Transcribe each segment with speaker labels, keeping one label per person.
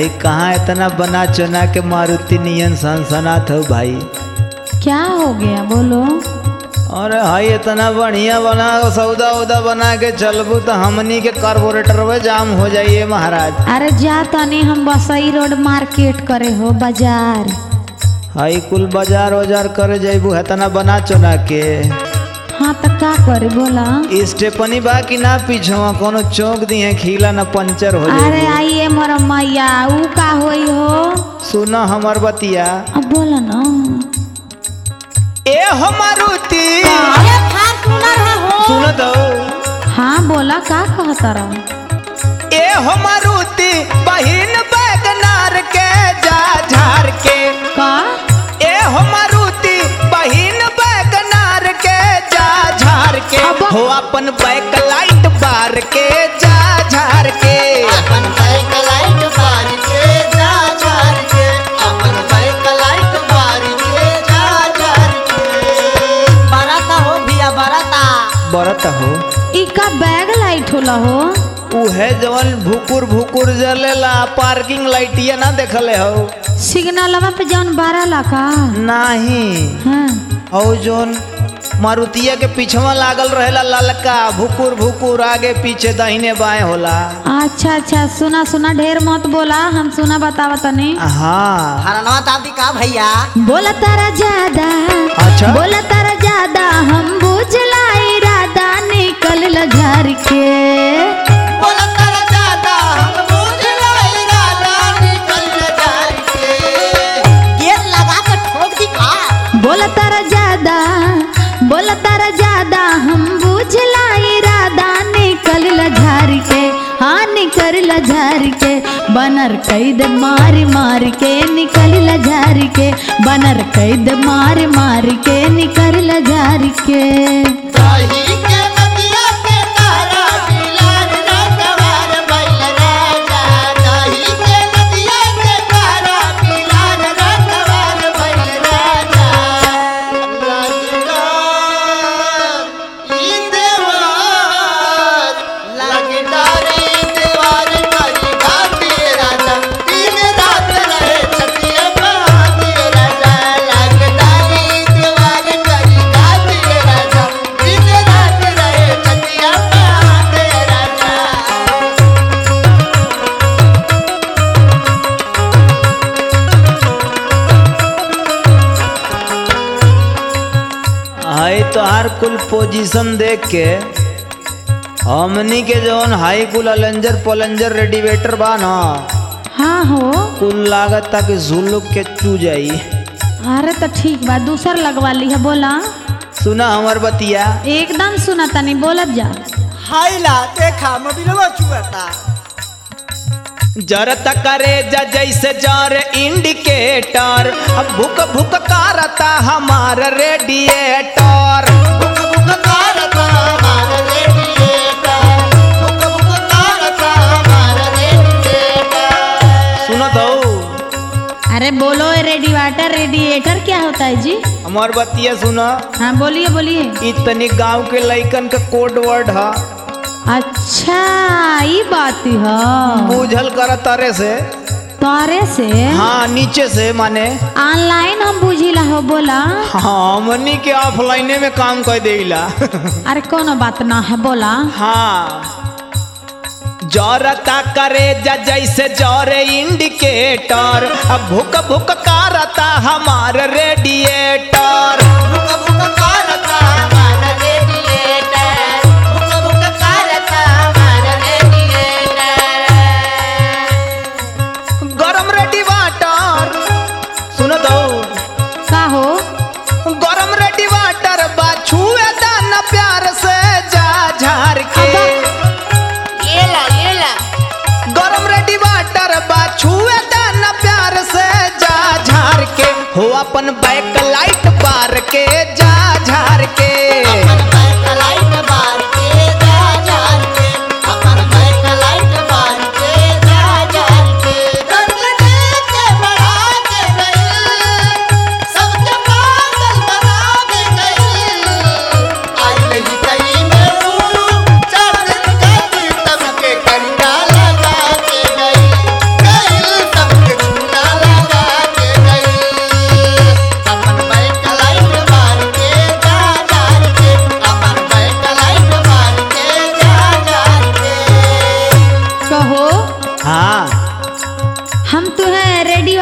Speaker 1: भाई कहाँ इतना बना चुना के मारुति नियन सनसनात हो भाई।
Speaker 2: क्या हो गया बोलो।
Speaker 1: अरे भाई इतना बढ़िया बना सौदा उदा बना के चलबू तो हमनी के कार्बोरेटर में जाम हो जाइए महाराज।
Speaker 2: अरे जा तनी हम बसई रोड मार्केट करे हो बाजार।
Speaker 1: हाई कुल बाजार वजार करे जाइबू इतना बना चुना के।
Speaker 2: हाँ तो का करे बोला।
Speaker 1: स्टेपनी बा कि ना पीछवा कोनो चौक दी है खीला ना पंचर हो जाए।
Speaker 2: अरे आइए मोर मैया ऊ का होई हो।
Speaker 1: सुना हमर बतिया।
Speaker 2: अब बोला ना।
Speaker 1: ए हो मारुति
Speaker 3: अरे फार्चूनर है हो।
Speaker 1: सुनो तो।
Speaker 2: हाँ बोला का कहता रहा।
Speaker 1: ए हो मारुति बहिन बैगनार के जा झार के।
Speaker 2: का
Speaker 1: ए हो मारुति बहिन बैगनार के जा झार के। हो अपन बैक लाइट बार के जा झार के।
Speaker 3: अपन बाइक लाइट बार के जा झार के। अपन बाइक लाइट बार के जा झार के। बराता हो भैया बराता।
Speaker 1: बरत हो
Speaker 2: ई का बैग लाइट होला हो।
Speaker 1: उहे जवन भुकुर भुकुर जलेला पार्किंग लाइटिया ना देखले हो।
Speaker 2: सिग्नलवा पे जौन बारा लाका।
Speaker 1: नहीं
Speaker 2: हाँ।
Speaker 1: और जोन मारुतिया के पीछवा लागल रहेला ललका भुकुर भुकुर आगे पीछे दाहिने बाएं होला।
Speaker 2: अच्छा अच्छा सुना सुना ढेर मत बोला हम सुना बतावा तनी।
Speaker 1: हाँ
Speaker 3: हरनवा तादी का भैया।
Speaker 2: बोला तारा ज्यादा।
Speaker 1: अच्छा
Speaker 2: बोला तारा ज्यादा हम बुझला इरादा निकल ल झार के।
Speaker 3: बोला कर ज्यादा हम बुझ लाई राजा निकल झार के। गेट लगा के ठोक दी का।
Speaker 2: बोला तारा ज्यादा। बोला तारा ज्यादा हम बुझला इरादा निकल ल झार के। हाँ निकल ल झार के। बनर कैद मार मार के निकल ल झार के। बनर कैद मार मार के निकल ल झार के।
Speaker 3: दही के नदिया के तारा बिलार रखवार बैल राजा। दही के नदिया के तारा बिलार रखवार बैल राजा। ई देवार लगदार ई देवार करी घाटे राजा। दिन रात रहे छतिया बाटे राजा। लगदार ई देवार करी घाटे राजा। दिन रात रहे छतिया बाटे राजा।
Speaker 1: हाई तो हर कुल पोजीशन देख के हमनी के जौन हाई कुल अलेंजर पलेंजर रेडिवेटर बा ना
Speaker 2: हाँ हो।
Speaker 1: कुल लागत ताकि झुलुक के चू जाई।
Speaker 2: अरे तो ठीक बा दूसर लगवा ली है बोला।
Speaker 1: सुना हमर बतिया।
Speaker 2: एकदम सुना तनी बोलत जा।
Speaker 3: हाइला देखा मोबिलवा चुआता।
Speaker 1: जरत करे जैसे जर इंडिकेटर अब भुक भुक करता हमार रेडिएटर।
Speaker 3: बुक बुक करता हमारा रेडिएटर। बुक बुक करता हमारा रेडिएटर।
Speaker 1: सुनो तो
Speaker 2: अरे बोलो रेडिएटर रेडिएटर क्या होता है जी।
Speaker 1: हमार बतिया सुनो।
Speaker 2: हाँ बोलिए बोलिए।
Speaker 1: इतनी गांव के लइकन का कोड वर्ड है।
Speaker 2: अच्छा ये बात है।
Speaker 1: बूझल कर तारे से।
Speaker 2: तारे से।
Speaker 1: हाँ नीचे से माने
Speaker 2: ऑनलाइन हम बुझिला हो बोला।
Speaker 1: हाँ मनी के ऑफलाइने में काम कर देला।
Speaker 2: अरे कोनो बात ना है बोला।
Speaker 1: हाँ जरता करे जैसे जरे इंडिकेटर अब भुक भुक करता हमार रेडिएटर।
Speaker 3: बुक बुक करता हमारा रेडिएटर। बुक बुक करता हमारा रेडिएटर।
Speaker 1: गरम रेडी वाटर सुनो तो
Speaker 2: का हो।
Speaker 1: गरम रेडी वाटर बा छुए दाना प्यार से जा झार के।
Speaker 3: ये ला
Speaker 1: गरम रेडी वाटर बा छुए दाना प्यार से जा झार के। हो अपन बैक लाइट बार के जा झार के।
Speaker 3: अपन बैक लाइट बार के जा झार के। अपन बैक लाइट बार के जा झार के। गगने के बढ़ा के गई सबके पागल बना के गई। आई नहीं कहीं में चार दिन का तब के कंडा लगा के गई।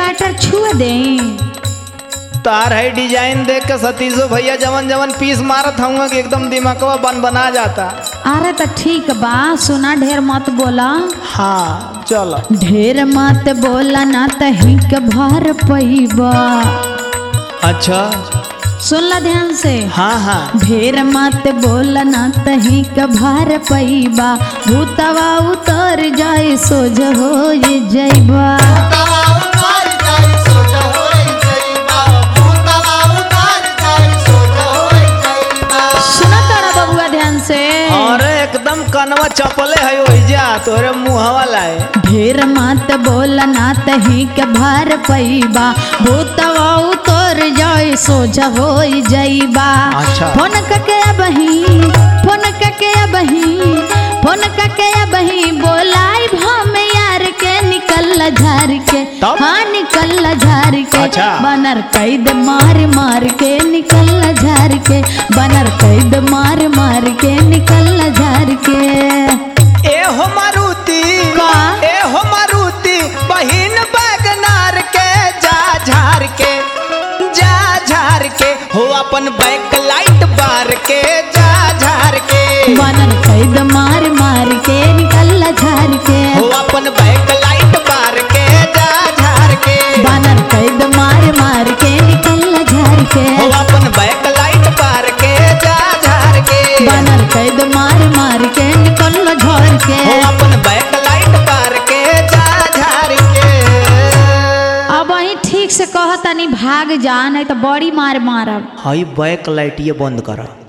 Speaker 2: स्टार्टर छुए दे।
Speaker 1: तार है डिजाइन देख के सतीशो भैया जवन जवन पीस मारत हूँ कि एकदम दिमागवा बना जाता।
Speaker 2: अरे तो ठीक बा, सुना ढेर मत बोला।
Speaker 1: हाँ चलो।
Speaker 2: ढेर मत बोला ना तही के भार पैबा।
Speaker 1: अच्छा
Speaker 2: सुन ला ध्यान से।
Speaker 1: हाँ हाँ।
Speaker 2: ढेर मत बोला ना तही के भार पैबा। भूतवा उतर जाए सोझ हो जैबा।
Speaker 3: तवा उतार जाई सोच होई जइबा, तवा उतार जाई सोच होई जइबा।
Speaker 2: सुना तारा बबुआ ध्यान से।
Speaker 1: और एकदम कनवा चपले है ओइजा तोरे मुहवा लाए।
Speaker 2: ढेर मत बोला ना तही के भार पैबा। भूतवा उतर जाए सोझ हो जइबा।
Speaker 1: अच्छा।
Speaker 2: फोन कके अबही, फोन कके अबही, फोन कके अबही बोलाई हम यार के निकल झार के।
Speaker 1: तब?
Speaker 2: हाँ निकल झार के।
Speaker 1: अच्छा।
Speaker 2: बनर कैद मार मार के निकल झार के। बनर कैद मार मार के निकल झार के।
Speaker 1: ए हो मारुति
Speaker 2: का?
Speaker 1: ए हो मारुति बहिन बैगनार के जा झार के, जा झार के हो अपन बैक लाइट बार के जा झार के।
Speaker 2: बनर कैद मार मार के निकल झार के।
Speaker 1: हो अपन बैक लाइट बार के जा झार के।
Speaker 2: बनर कैद मार मार के निकल झार के।
Speaker 1: हो अपन बैक लाइट बार के जा झार के।
Speaker 2: बनर कैद मार मार के निकल झार के।
Speaker 1: हो अपन बैक लाइट बार के जा झार के।
Speaker 2: अब वही ठीक से कहता नहीं भाग जा, नहीं तो बड़ी मार मारब।
Speaker 1: हाई बैक लाइट ये बंद करा।